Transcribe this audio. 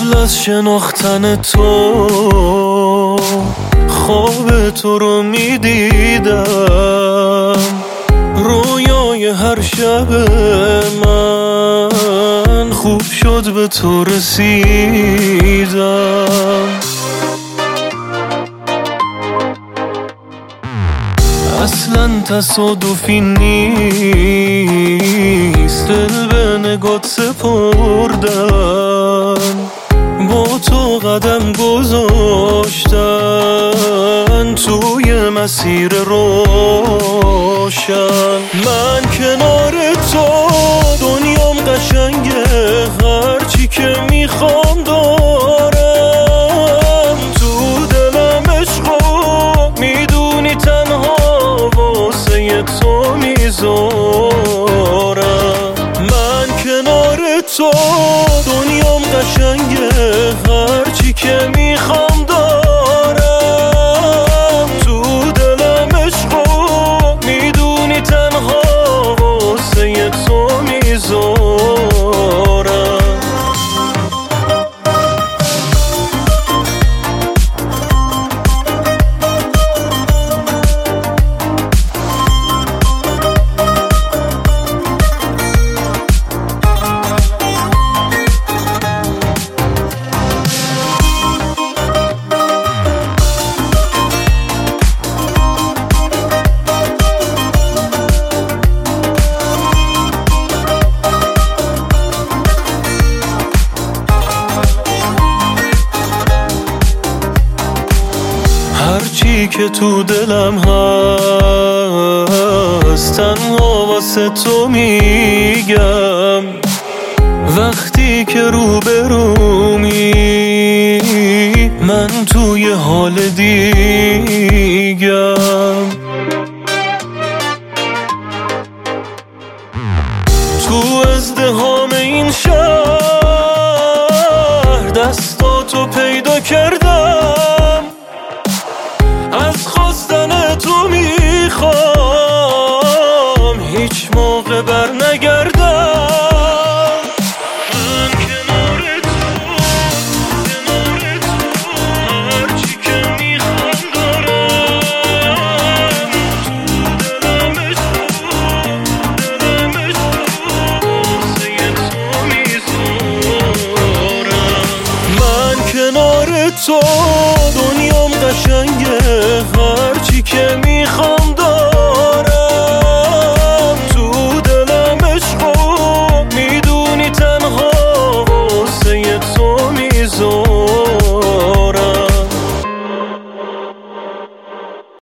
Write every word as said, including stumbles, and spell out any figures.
از شناختن تو خواب تو رو میدیدم، رویای هر شب من خوب شد به تو رسیدم. اصلا تصادفی نیست دل به نگات سپردن، با تو قدم گذاشتن توی مسیر روشن. من کنار تو دنیام قشنگه، هرچی که میخوام دارم، تو دلم عشقو میدونی تنها واسه تو میذارم. من کنار تو دنیام قشنگه، هرچی که میخوام دارم، تو دلم عشقو میدونی تنها واسه تو میذارم. هرچی که تو دلم هست تنها واسه تو میگم، وقتی که روبرومی من توی حال دیگم. تو ازدحام این شهر دستاتو پیدا کردم، از خواستن تو میخوام هیچ موقع بر نگردم. من کنار تو کنار تو هرچی که میخوام دارم، تو دلم عشقو دلم عشقو واسه تو میذارم. من کنار تو دنیام قشنگه، هرچی که میخوام